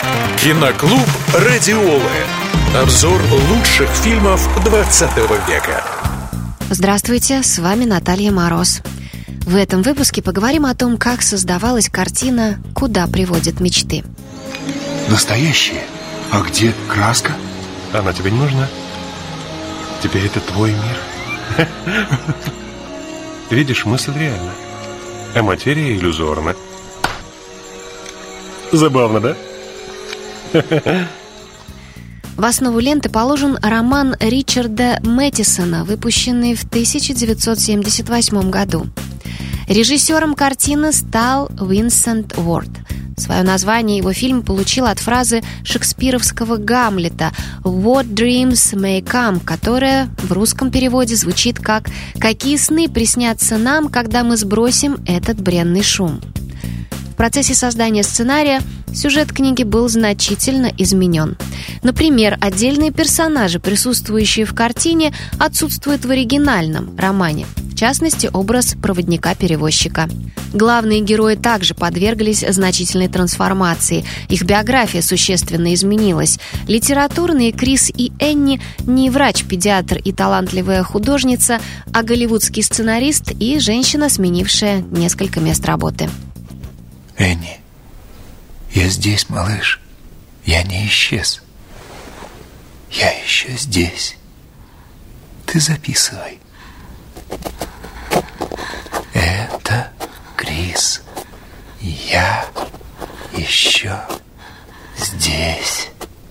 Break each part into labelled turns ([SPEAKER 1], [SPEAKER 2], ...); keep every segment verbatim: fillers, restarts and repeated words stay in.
[SPEAKER 1] Киноклуб «Радиолы». Обзор лучших фильмов двадцатого века.
[SPEAKER 2] Здравствуйте, с вами Наталья Мороз. В этом выпуске поговорим о том, как создавалась картина «Куда приводят мечты».
[SPEAKER 3] Настоящие? А где краска?
[SPEAKER 4] Она тебе не нужна. Теперь это твой мир. Видишь, мысль реальна, а материя иллюзорна. Забавно, да?
[SPEAKER 2] В основу ленты положен роман Ричарда Мэттисона, выпущенный в тысяча девятьсот семьдесят восьмом году. Режиссером картины стал Винсент Уорд. Свое название его фильм получил от фразы шекспировского Гамлета «What dreams may come», которая в русском переводе звучит как «Какие сны приснятся нам, когда мы сбросим этот бренный шум». В процессе создания сценария сюжет книги был значительно изменен. Например, отдельные персонажи, присутствующие в картине, отсутствуют в оригинальном романе. В частности, образ проводника-перевозчика. Главные герои также подверглись значительной трансформации. Их биография существенно изменилась. Литературные Крис и Энни не врач-педиатр и талантливая художница, а голливудский сценарист и женщина, сменившая несколько мест работы.
[SPEAKER 3] Энни, я здесь, малыш. Я не исчез. Я еще здесь. Ты записывай. Это Крис. Я еще здесь.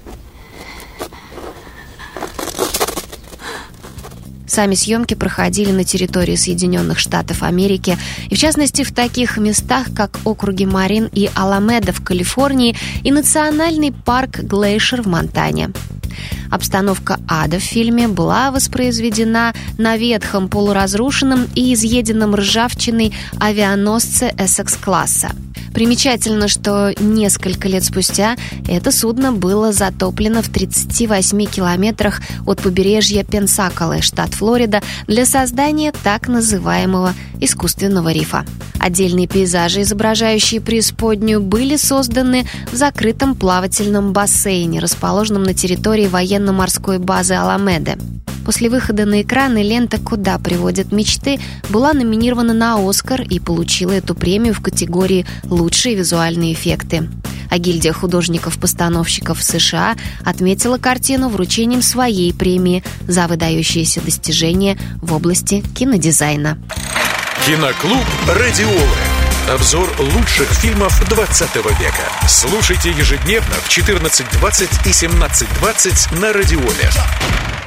[SPEAKER 2] Сами съемки проходили на территории Соединенных Штатов Америки, и в частности в таких местах, как округи Марин и Аламеда в Калифорнии и национальный парк Глейшер в Монтане. Обстановка ада в фильме была воспроизведена на ветхом, полуразрушенном и изъеденном ржавчиной авианосце Эссекс-класса. Примечательно, что несколько лет спустя это судно было затоплено в тридцати восьми километрах от побережья Пенсаколы, штат Флорида, для создания так называемого искусственного рифа. Отдельные пейзажи, изображающие преисподнюю, были созданы в закрытом плавательном бассейне, расположенном на территории военно-морской базы Аламеды. После выхода на экраны лента «Куда приводят мечты» была номинирована на «Оскар» и получила эту премию в категории «Лучшие визуальные эффекты». А гильдия художников-постановщиков США отметила картину вручением своей премии за выдающиеся достижения в области кинодизайна.
[SPEAKER 1] Киноклуб «Радиолы». Обзор лучших фильмов двадцатого века. Слушайте ежедневно в четырнадцать двадцать и семнадцать двадцать на Радиоле.